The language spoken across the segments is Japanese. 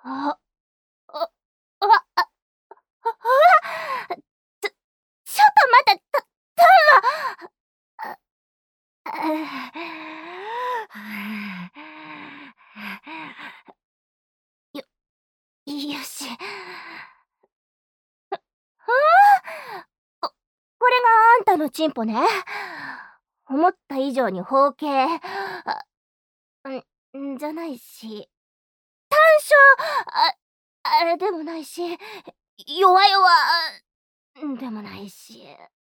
あ、あ、あ、あ、あ、ちょ、ちょっと待って、タンは、よ、よし。こ、これがあんたのチンポね。思った以上に包茎。じゃないし、短所、あれでもないし、弱々でもないし。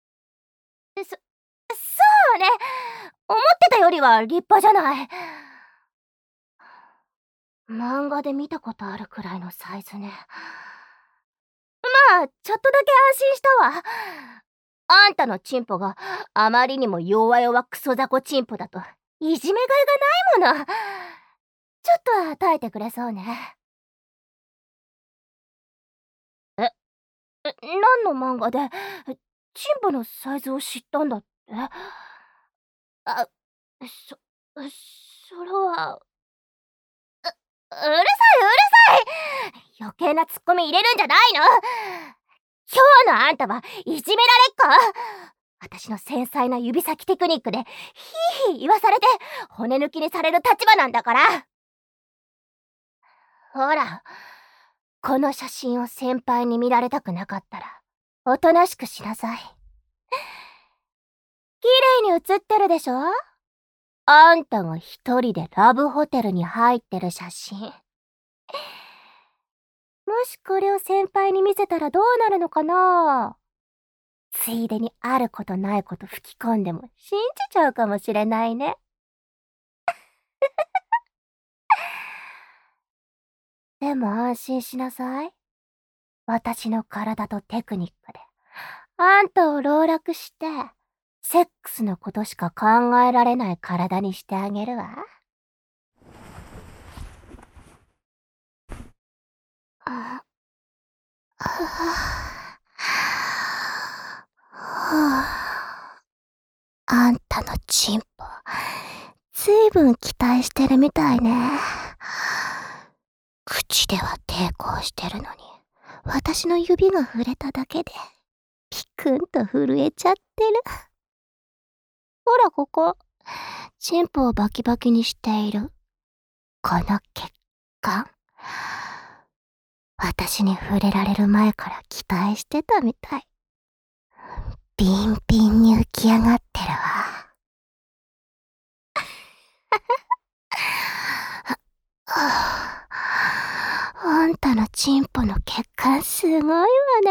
そうね。思ってたよりは立派じゃない。漫画で見たことあるくらいのサイズね。まあ、ちょっとだけ安心したわ。あんたのチンポがあまりにも弱々クソ雑魚チンポだといじめがいがないもの。ちょっとは耐えてくれそうね。え、何の漫画でチンポのサイズを知ったんだって？あ、そ、それは、うるさいうるさい。余計なツッコミ入れるんじゃないの？今日のあんたはいじめられっ子？私の繊細な指先テクニックでヒーヒー言わされて骨抜きにされる立場なんだから。ほら、この写真を先輩に見られたくなかったらおとなしくしなさい。綺麗に写ってるでしょ？あんたが一人でラブホテルに入ってる写真。もしこれを先輩に見せたらどうなるのかな？ついでにあることないこと吹き込んでも信じちゃうかもしれないね。でも安心しなさい。私の体とテクニックであんたを籠絡してセックスのことしか考えられない体にしてあげるわ。あ、あんたのチンポ、ずいぶん期待してるみたいね。口では抵抗してるのに、私の指が触れただけで、ピクンと震えちゃってる。ほらここ、チンポをバキバキにしている。この血管。私に触れられる前から期待してたみたい。ビンビンに浮き上がってるわ。あんたのチンポの血管すごいわね。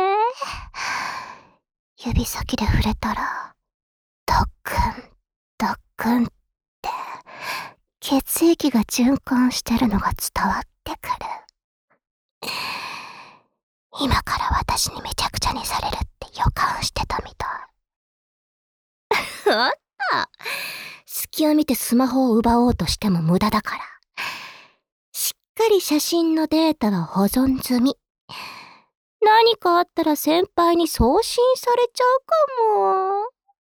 指先で触れたら、ドックン、ドックンって血液が循環してるのが伝わってくる。今から私にめちゃくちゃにされるって予感してたみたい。あった。隙を見てスマホを奪おうとしても無駄だから。しっかり写真のデータは保存済み。何かあったら先輩に送信されちゃうかも。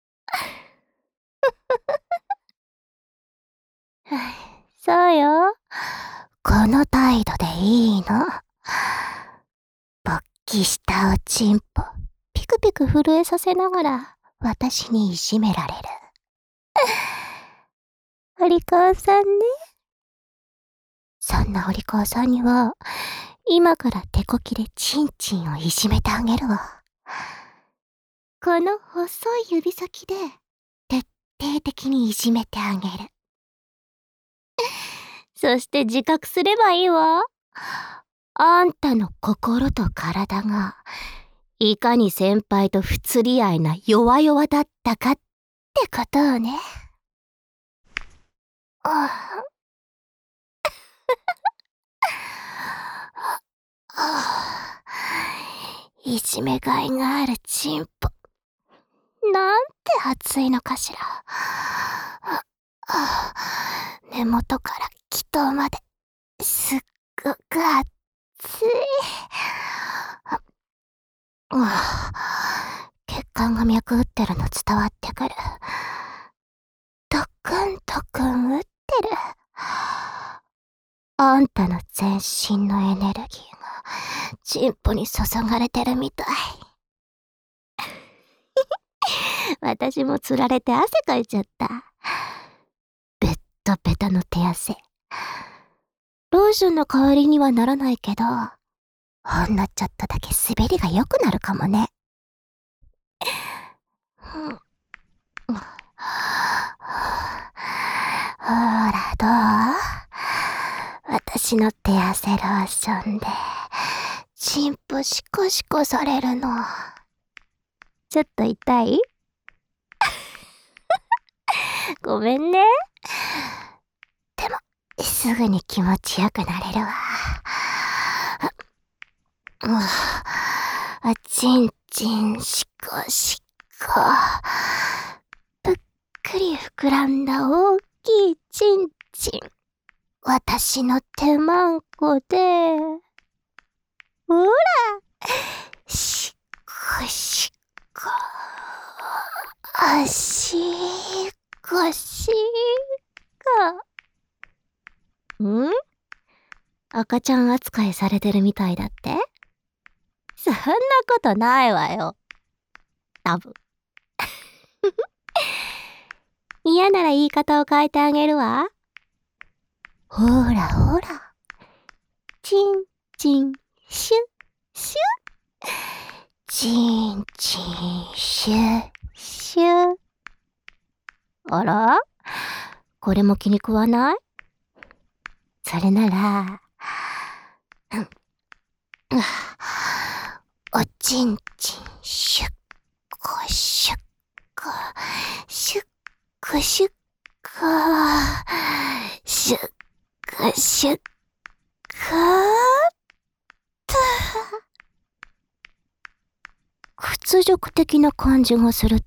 そうよ。この態度でいいの。勃起したおちんぽ、ピクピク震えさせながら私にいじめられる。お利口さんね。そんなお利口さんには、今から手こきでチンチンをいじめてあげるわ。この細い指先で、徹底的にいじめてあげる。そして自覚すればいいわ。あんたの心と体が、いかに先輩と不釣り合いな弱々だったかってことをね。いじめがいがあるチンポ。なんて熱いのかしら。根元から気頭まですっごく熱い。血管が脈打ってるの伝わってくる。ドクンドクン打ってる。あんたの全身のエネルギーがチンポに注がれてるみたい。私もつられて汗かいちゃった。ベッタベタの手汗。ローションの代わりにはならないけど、ほんのちょっとだけ滑りが良くなるかもね。ほらどう？私の手汗ローションでチンポシコシコされるの。ちょっと痛い？ごめんね。でもすぐに気持ちよくなれるわ。チンチンシコシコ。ぷっくり膨らんだ大きいチンチン。私の手マンコで。ほら、シコシコ。シコシコ。ん？赤ちゃん扱いされてるみたいだって？そんなことないわよ。多分。嫌なら言い方を変えてあげるわ。ほらほら。チンチンシュシュ。チンチンシュシュ。あら？これも気に食わない？それなら、おちんちんシュッコシュッコシュッコシュッコシュッコシュッコと屈辱的な感じがするって？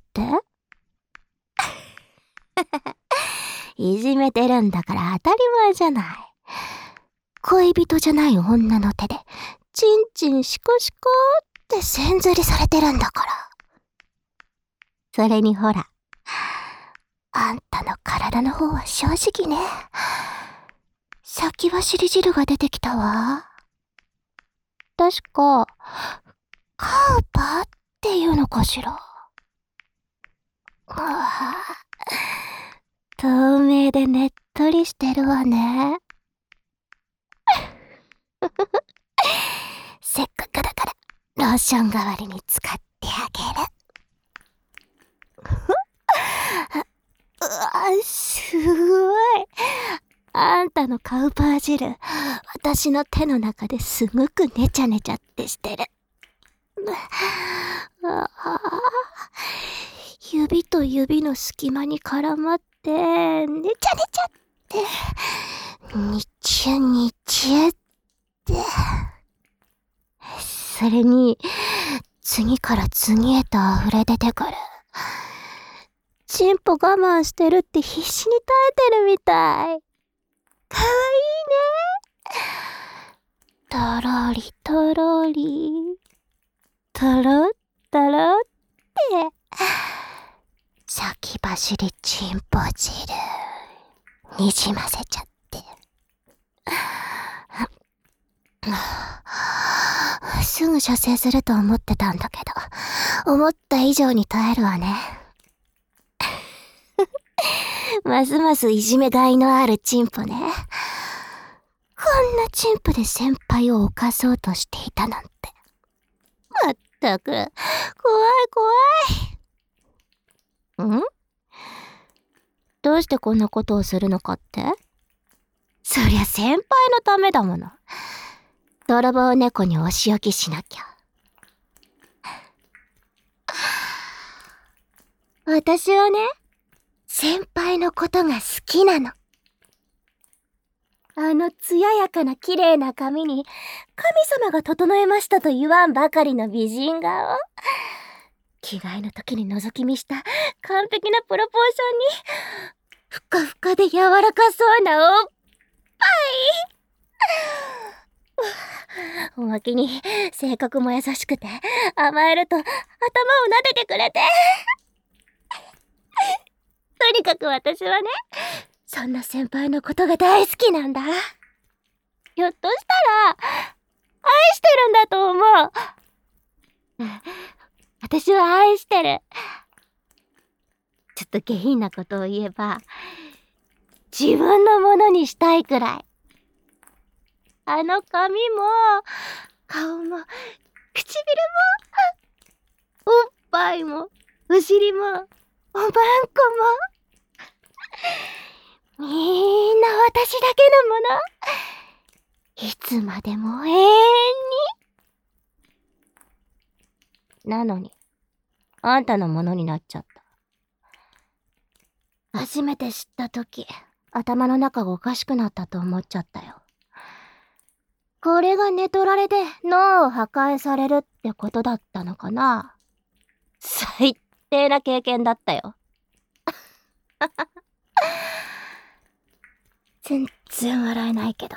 いじめてるんだから当たり前じゃない。恋人じゃない女の手でチンチンシコシコって線ずりされてるんだから。それにほら、あんたの体の方は正直ね。先走り汁が出てきたわ。確か、カウパっていうのかしら。透明でねっとりしてるわね。せっかくだからローション代わりに使ってあげる。すごい。あんたのカウパー汁、私の手の中ですごくねちゃねちゃってしてる。指と指の隙間に絡まって、ねちゃねちゃって、にちゅにちゅって。それに、次から次へと溢れ出てくる。チンポ我慢してるって必死に耐えてるみたい。かわいいね。とろりとろり。とろっとろって。先走りチンポ汁。にじませちゃって。すぐ射精すると思ってたんだけど、思った以上に耐えるわね。ますますいじめがいのあるチンポね。こんなチンポで先輩を犯そうとしていたなんて。まったく、怖い怖い。ん？どうしてこんなことをするのかって？そりゃ先輩のためだもの。泥棒猫にお仕置きしなきゃ。私はね、先輩のことが好きなの。艶やかな綺麗な髪に、神様が整えましたと言わんばかりの美人顔。着替えの時に覗き見した完璧なプロポーションに、ふかふかで柔らかそうなおっぱい。おまけに、性格も優しくて、甘えると頭を撫でてくれて。とにかく私はね、そんな先輩のことが大好きなんだ。 ひょっとしたら、愛してるんだと思う。私は愛してる。ちょっと下品なことを言えば、自分のものにしたいくらい。あの髪も、顔も、唇も、おっぱいも、お尻も、おばんこも、みんな私だけのもの。いつまでも永遠に。なのに、あんたのものになっちゃった。初めて知ったとき、頭の中がおかしくなったと思っちゃったよ。これが寝取られで脳を破壊されるってことだったのかな。最低な経験だったよ。全然笑えないけど。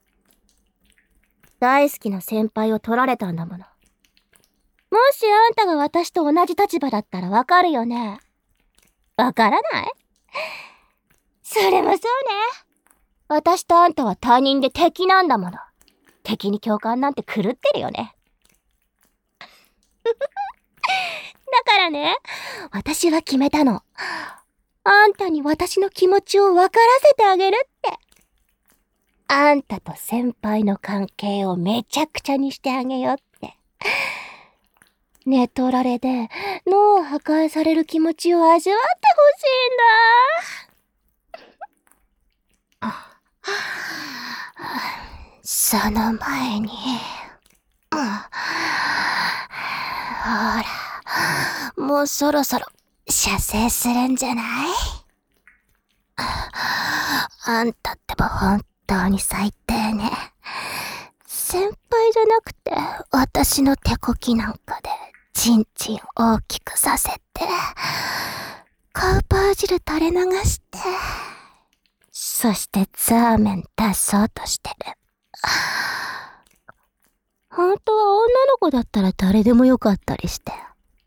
大好きな先輩を取られたんだもの。もしあんたが私と同じ立場だったらわかるよね。わからない？それもそうね。私とあんたは他人で敵なんだもの。敵に共感なんて狂ってるよね。だからね、私は決めたの。あんたに私の気持ちを分からせてあげるって。あんたと先輩の関係をめちゃくちゃにしてあげようって。寝取られで脳を破壊される気持ちを味わってほしいんだ。その前に、ほら、もうそろそろ射精するんじゃない？あんたってば本当に最低ね。先輩じゃなくて私の手こきなんかでチンチン大きくさせて、カウパー汁垂れ流して、そしてザーメン出そうとしてる。本当は女の子だったら誰でもよかったりして。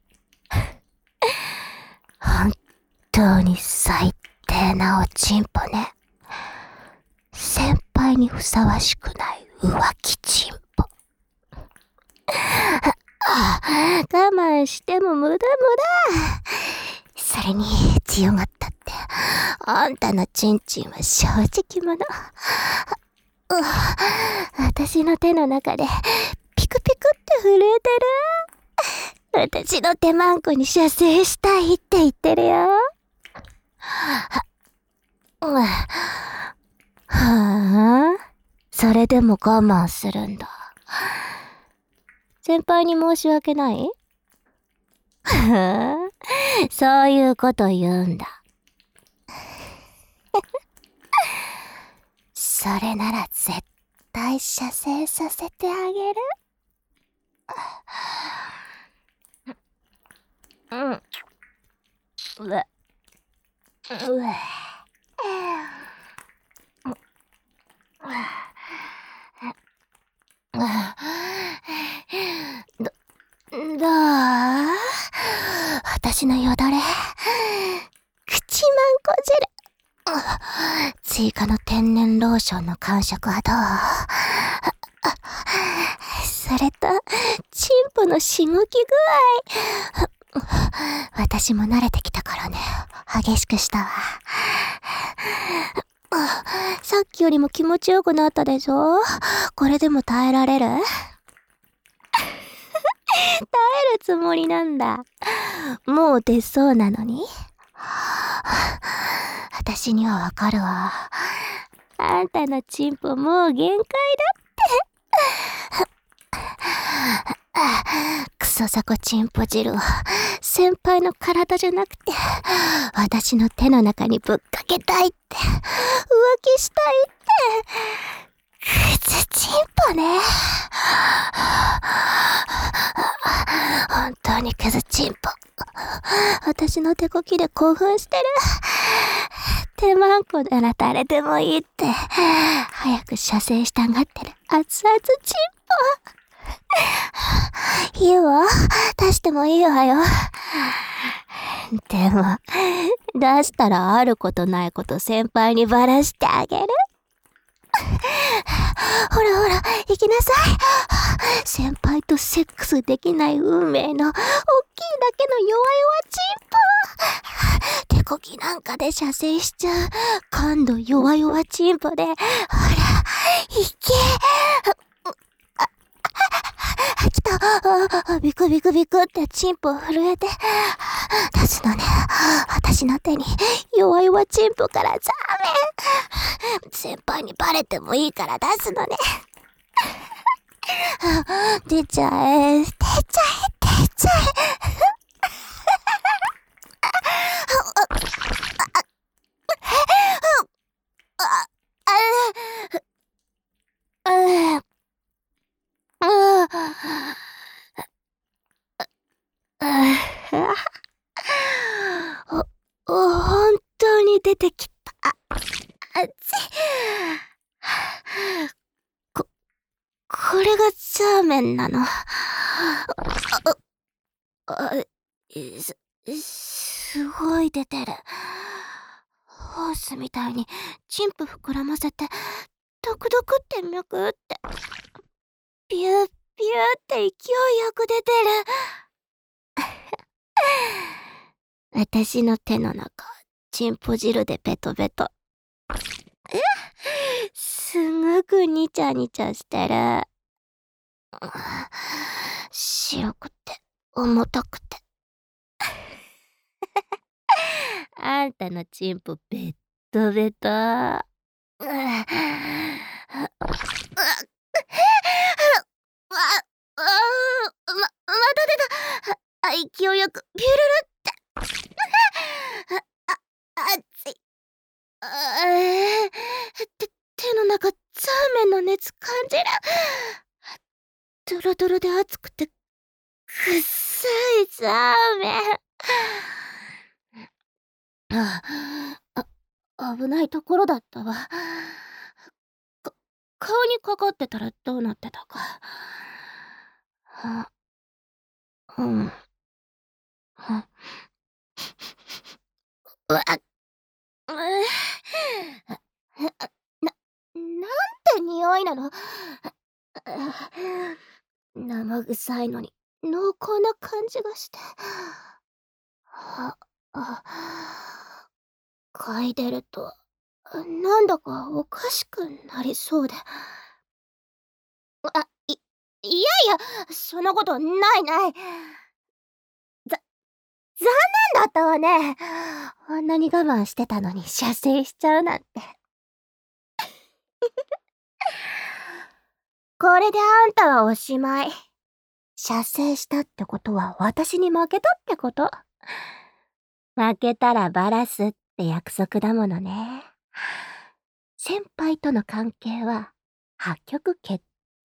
本当に最低なおちんぽね。先輩にふさわしくない浮気ちんぽ。我慢しても無駄。それに強がったって、あんたのチンチンは正直者。私の手の中でピクピクって震えてる。私の手マンコに射精したいって言ってるよ。はあ、それでも我慢するんだ。先輩に申し訳ない？そういうこと言うんだ。それなら絶対射精させてあげる。うわ。どう？私のよだれ。口マンコ汁。追加の天然ローションの感触はどう？それと、チンポのしごき具合。私も慣れてきたからね。激しくしたわ。さっきよりも気持ちよくなったでしょ？これでも耐えられる？耐えるつもりなんだ。もう出そうなのに？私にはわかるわ。あんたのチンポもう限界だって。クソザコチンポ汁を先輩の体じゃなくて私の手の中にぶっかけたいって、浮気したいって。クズチンポね。本当にクズチンポ。私の手こきで興奮してる。手マンコなら誰でもいいって早く射精したがってる熱々チンポ。いいわ。出してもいいわよ。でも、出したらあることないこと先輩にばらしてあげる。 ほらほら、行きなさい。先輩とセックスできない運命の、大きいだけの弱々チンポ。手こぎなんかで射精しちゃう。今度弱々チンポで、ほら、行け。来た。ビクビクビクってチンポ震えて、出すのね。私の手に弱々チンポからザーメン。先輩にバレてもいいから出すのね。出ちゃえ。本当に出てきた。あっち。これがザーメンなの。すごい出てる。ホースみたいにチンプ膨らませて、ドクドクってめくって、ビュービューって勢いよく出てる。私の手の中、チンポ汁でベトベト。すごくニチャニチャしてる。白くて、重たくて。あんたのチンポベットベト。また出た。勢いよく、ビュルルって。熱い。手の中、ザーメンの熱感じる。ドロドロで熱くて、くっさいザーメン。危ないところだったわ。顔にかかってたらどうなってたか。うん。なんて匂いなの。生臭いのに濃厚な感じがして。嗅いでると、なんだかおかしくなりそうで。いや、そんなことないない。残念だったわね。あんなに我慢してたのに射精しちゃうなんて。これであんたはおしまい。射精したってことは私に負けたってこと。負けたらバラすって約束だものね。先輩との関係は破局決定。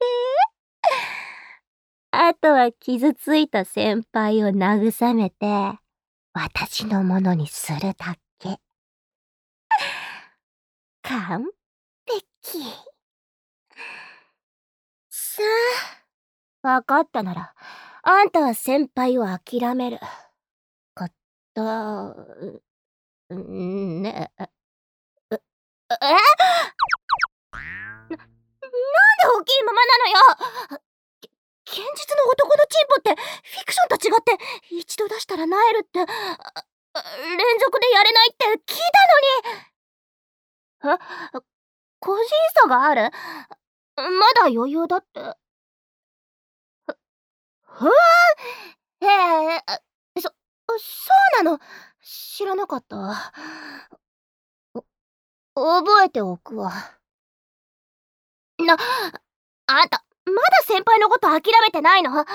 あとは傷ついた先輩を慰めて、私のものにするだけ。完璧。さあ、わかったなら、あんたは先輩を諦める。こと、ねえ。なんで大きいままなのよ。現実の男のチンポってフィクションと違って一度出したら萎えるって、連続でやれないって聞いたのに。個人差がある？まだ余裕だって。へえ、そうなの。知らなかったわ。覚えておくわ。あんた、まだ先輩のこと諦めてないの？先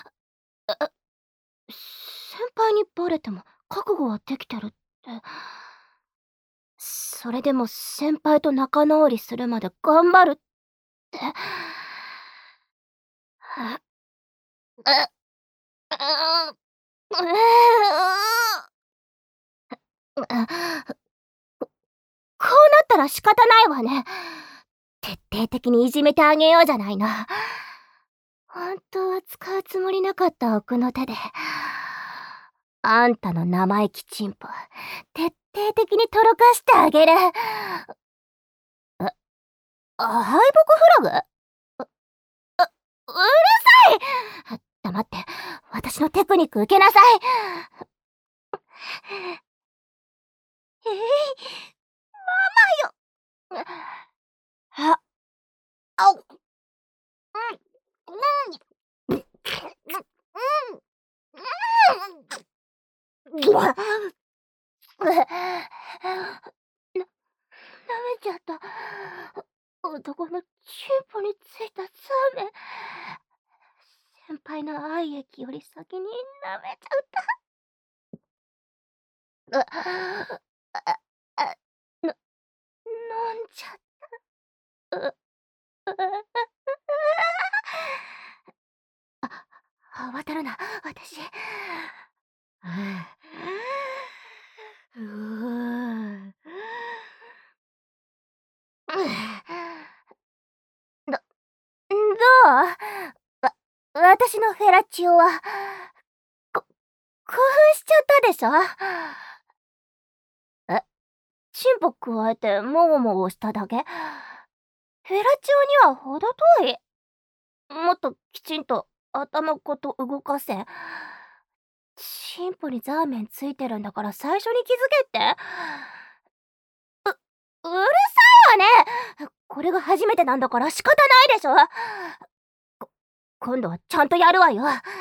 輩にバレても覚悟はできてるって。それでも先輩と仲直りするまで頑張るって。こうなったら仕方ないわね。徹底的にいじめてあげようじゃないの。本当は使うつもりなかった奥の手で。あんたの生意気チンポ、徹底的にとろかしてあげる。 敗北フラグ？うるさい！黙って、私のテクニック受けなさい。えい、ママよ。あ、あう、うん、うん、うん、うん、舐めちゃった。男のチンポについたザーメン。先輩の愛液より先に舐めちゃった。あ、あ、飲んじゃった。渡るな、私。うーどどう？私のフェラチオは、こ興奮しちゃったでしょ？え、チンポ加えてもごもごしただけ？フェラチオには程遠い。もっときちんと頭ごと動かせ。チンポにザーメンついてるんだから最初に気づけって。うるさいわね。これが初めてなんだから仕方ないでしょ。今度はちゃんとやるわよ。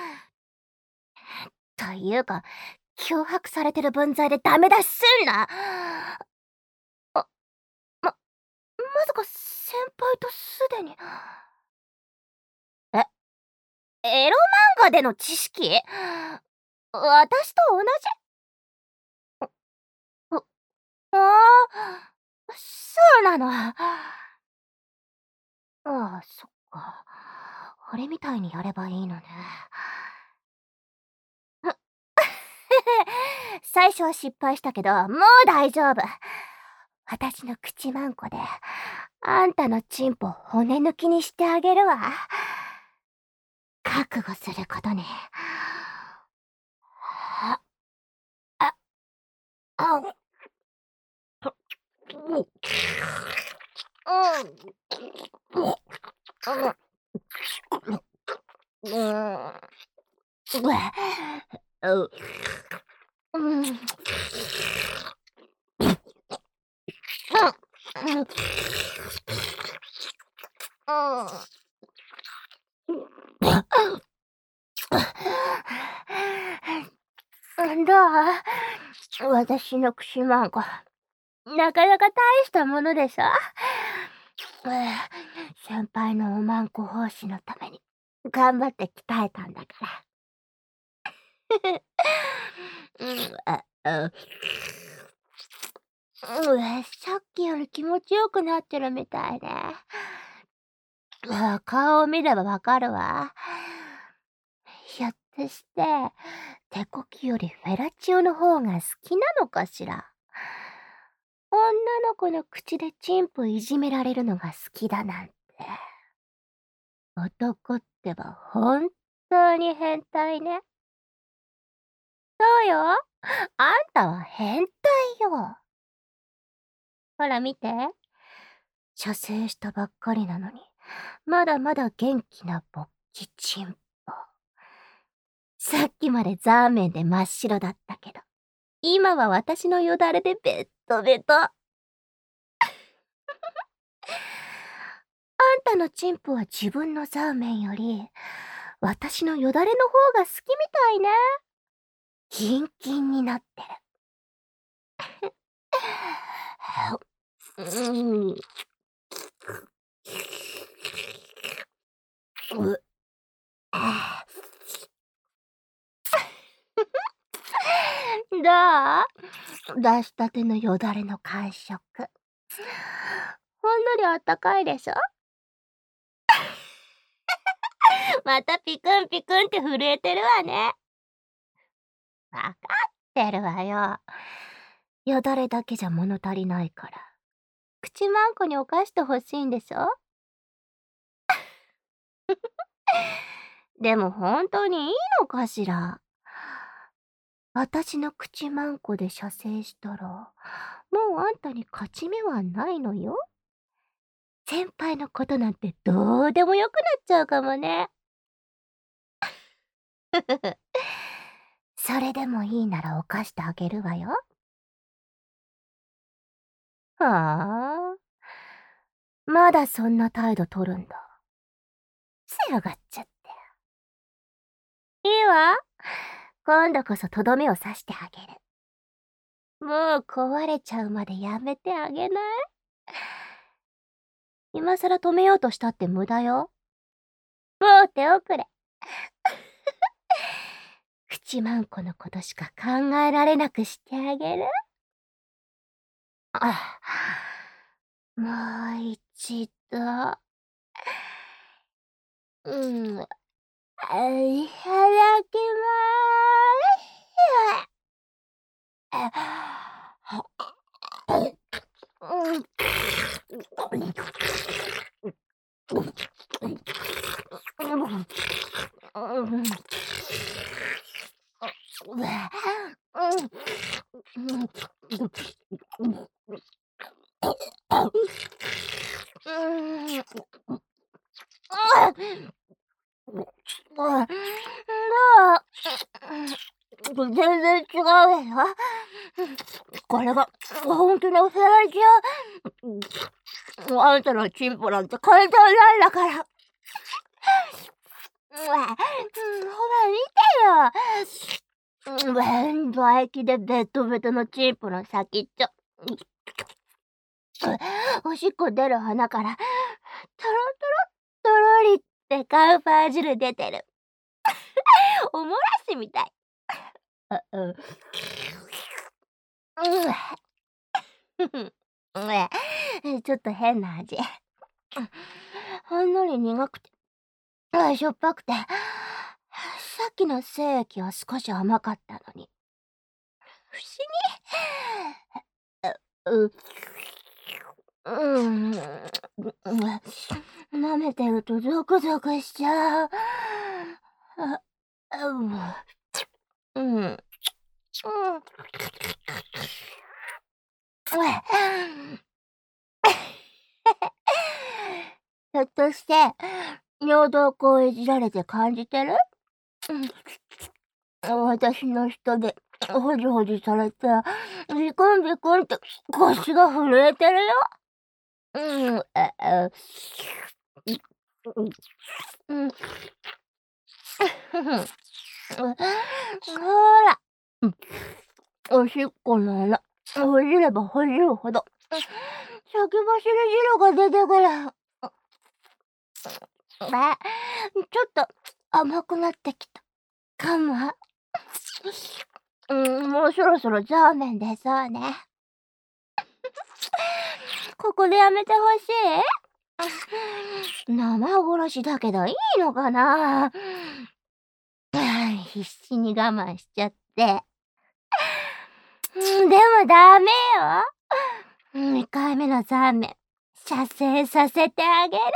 というか、脅迫されてる分際でダメ出しすんな。あ、まさか先輩とすでに。え、エロ漫画での知識？私と同じ？ああー、そうなの。ああ、そっか。あれみたいにやればいいのね。最初は失敗したけど、もう大丈夫。私の口マンコで、あんたのチンポ骨抜きにしてあげるわ。覚悟することね。あ、あ、あ、うん、うん、うん、うん、どう？私の口マンコ。なかなか大したものでしょ？先輩のおまんこ奉仕のために頑張って鍛えたんだから。うん、さっきより気持ちよくなってるみたいね。顔を見ればわかるわ。ひょっとして、手こきよりフェラチオの方が好きなのかしら。女の子の口でチンポいじめられるのが好きだなんて。男ってば本当に変態ね。そうよ。あんたは変態よ。ほら見て。射精したばっかりなのに、まだまだ元気な勃起チンポ。さっきまでザーメンで真っ白だったけど、今は私のよだれでベットベト。あんたのチンポは自分のザーメンより、私のよだれの方が好きみたいね。キンキンになってる。う、どう？出したてのよだれの感触。ほんのりあったかいでしょ？またピクンピクンって震えてるわね。わかってるわよ。よだれだけじゃ物足りないから。口まんこに犯してほしいんでしょ？でも本当にいいのかしら？私の口まんこで射精したら、もうあんたに勝ち目はないのよ。 先輩のことなんてどうでもよくなっちゃうかもね。それでもいいなら犯してあげるわよ。はあ、まだそんな態度取るんだ。強がっちゃって。いいわ。今度こそとどめを刺してあげる。もう壊れちゃうまでやめてあげない？今更止めようとしたって無駄よ。もう手遅れ。口まんこのことしか考えられなくしてあげる。あ、もう一度。いただきます全然違うわよ。これが本気のフェラチオ。あんたのチンポなんて簡単なんだから。ほら見てよ。唾液でベトベトのチンポの先っちょ。おしっこ出る鼻から、トロトロとろりってカウパー汁出てる。おもらしみたい。ちょっと変な味。ほんのり苦くて、しょっぱくて、さっきの精液は少し甘かったのに。不思議。舐めてるとゾクゾクしちゃう。うん。うん。ひょっとして、尿道口をいじられて感じてる？私の人で、ほじほじされて、ビクンビクンって腰が震えてるよ。ほら、おしっこの穴、ほじればほじるほど、先走り汁が出てくる。ちょっと甘くなってきたかも。もうそろそろザーメン出そうね。ここでやめてほしい？生殺しだけどいいのかな？必死に我慢しちゃって。でもダメよ。2回目のザーメン、射精させてあげる。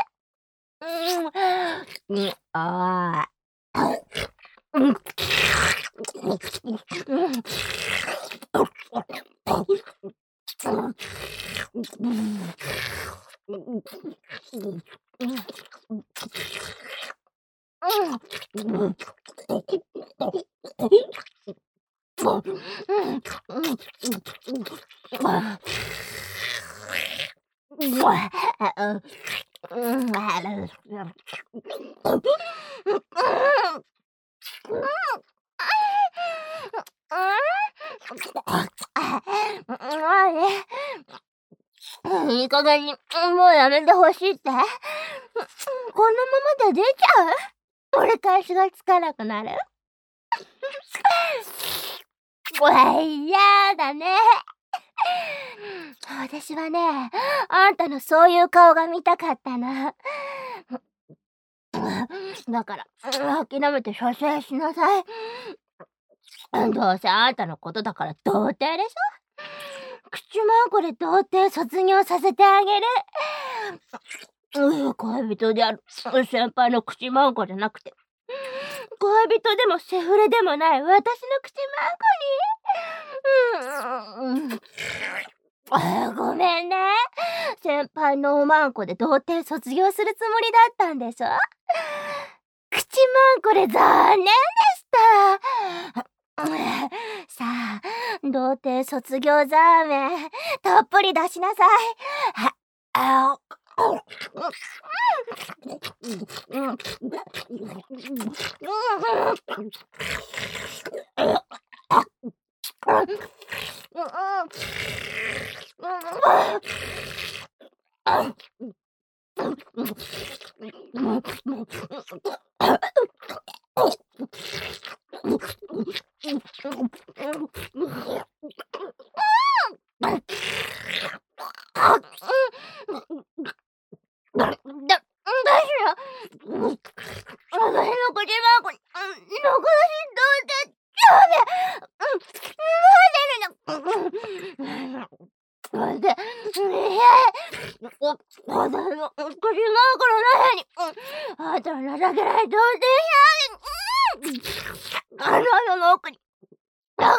ああ。いい加減に、もうやめてほしいって？このままで出ちゃう？折り返しがつかなくなる？やだね。私はね、あんたのそういう顔が見たかったな。だから、諦めて射精しなさい。どうせあんたのことだから童貞でしょ？口まんこで童貞卒業させてあげる。恋人である先輩の口まんこじゃなくて、恋人でもセフレでもない私の口まんこに。 ごめんね。先輩のおまんこで童貞卒業するつもりだったんでしょ。口まんこで残念でした。さあ、童貞卒業ザーメン、たっぷり出しなさい。あ、私の口まんこに、残しどうせダメ。待ってるの。私の口まんこの中に、あと情けない童貞あの世の奥に、残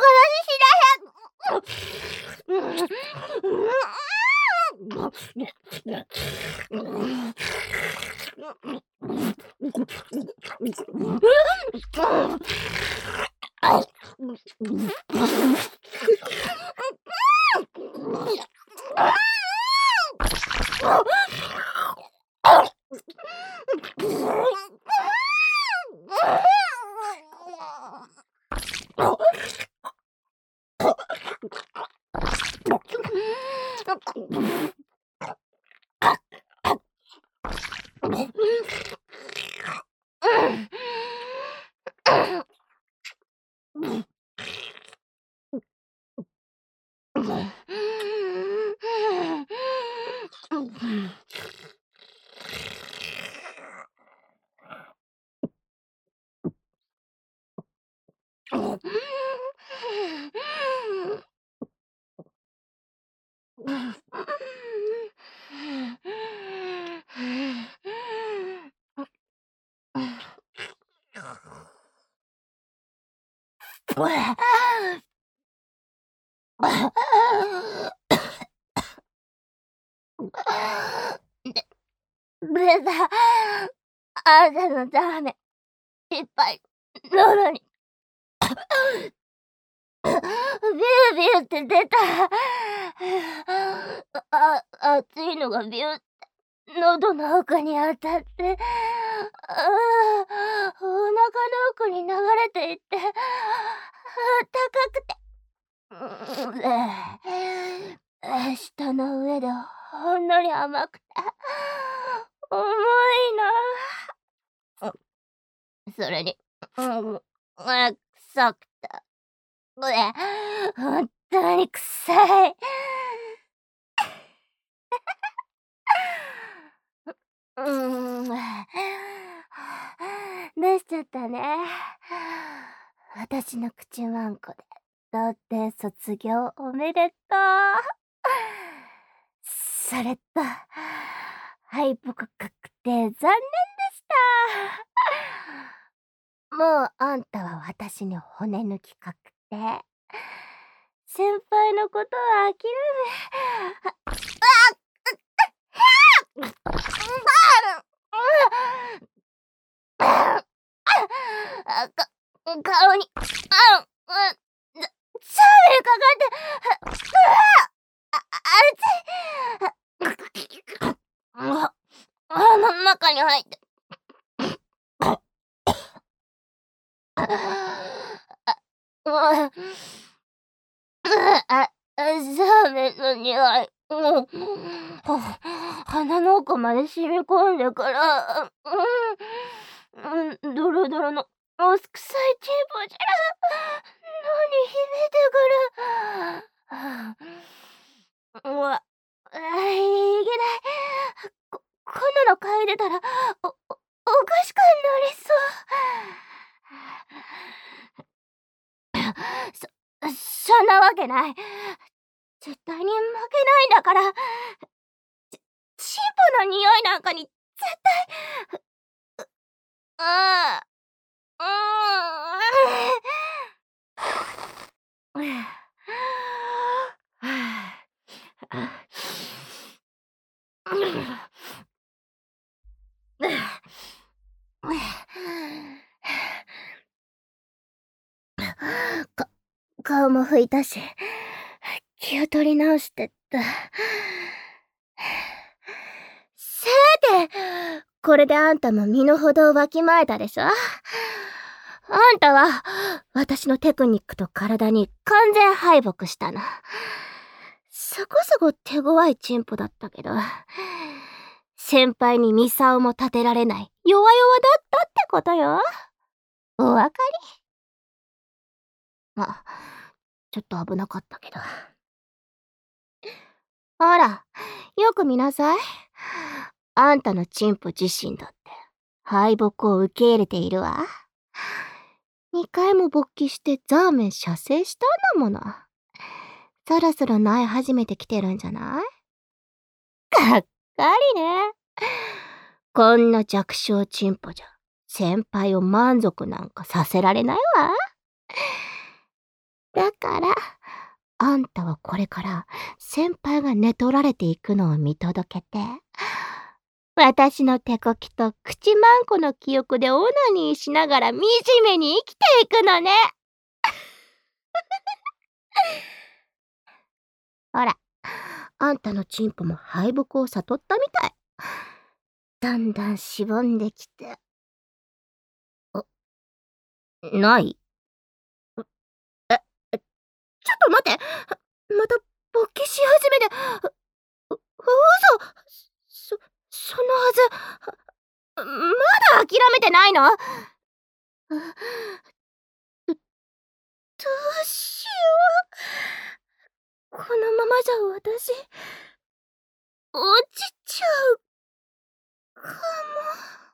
ししないブザあんたのザーメンいっぱい喉にビュービューって出た。熱いのがビューって喉の奥に当たって、お腹の奥に流れていって、高くて、舌の上でほんのり甘くて、重いな。それに、臭くて、本当に臭い。出しちゃったね。私の口まんこで童貞卒業おめでとう。それと敗北確定残念でした。もうあんたは私に骨抜き確定。先輩のことは諦め顔にシャーベルかかって熱い。鼻の中に入ってシャーベルの匂い鼻の奥まで染み込んでから、ドロドロのお臭いチンポじゃのに響いてくる。いけない。今度の嗅いでたらおかしくなりそう。そんなわけない。絶対に負けないんだから。チンポの匂いなんかに絶対顔も拭いたし、気を取り直してった。さて、これであんたも身の程をわきまえたでしょ。あんたは、私のテクニックと体に完全敗北したの。そこそこ手強いチンポだったけど、先輩にミサオも立てられない弱々だったってことよ。お分かり？まあ、ちょっと危なかったけど。ほら、よく見なさい。あんたのチンポ自身だって敗北を受け入れているわ。2回も勃起してザーメン射精したんだもの。そろそろ苗始めてきてるんじゃない？がっかりね。こんな弱小チンポじゃ先輩を満足なんかさせられないわ。だからあんたはこれから先輩が寝取られていくのを見届けて、私の手こきと口まんこの記憶でオナニーしながら惨めに生きていくのね。ほら、あんたのチンポも敗北を悟ったみたい。だんだんしぼんできて。ない？ちょっと待って。また勃起し始めて。嘘。そのはず。まだ諦めてないの？どうしよう。このままじゃ私、落ちちゃうかも。